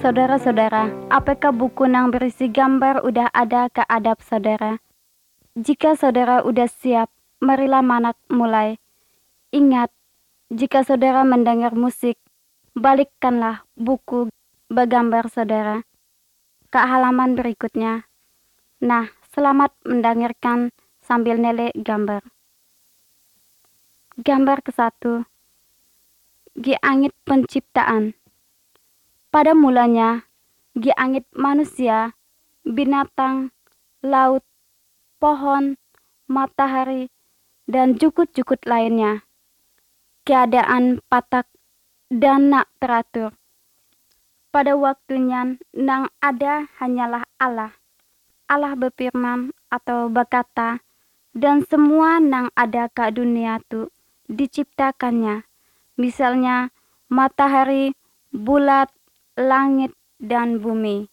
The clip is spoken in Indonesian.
Saudara-saudara, apakah buku yang berisi gambar udah ada ke adab saudara? Jika saudara udah siap, marilah Manak mulai. Ingat, jika saudara mendengar musik, balikkanlah buku bergambar saudara ke halaman berikutnya. Nah, selamat mendengarkan sambil nilai gambar. Gambar ke-1. Giangit penciptaan. Pada mulanya, giangit manusia, binatang, laut, pohon, matahari, dan jukut-jukut lainnya. Keadaan patak dan nak teratur. Pada waktunya nang ada hanyalah Allah. Allah berfirman atau berkata, dan semua nang ada ke dunia tu diciptakannya. Misalnya matahari, bulat, langit, dan bumi.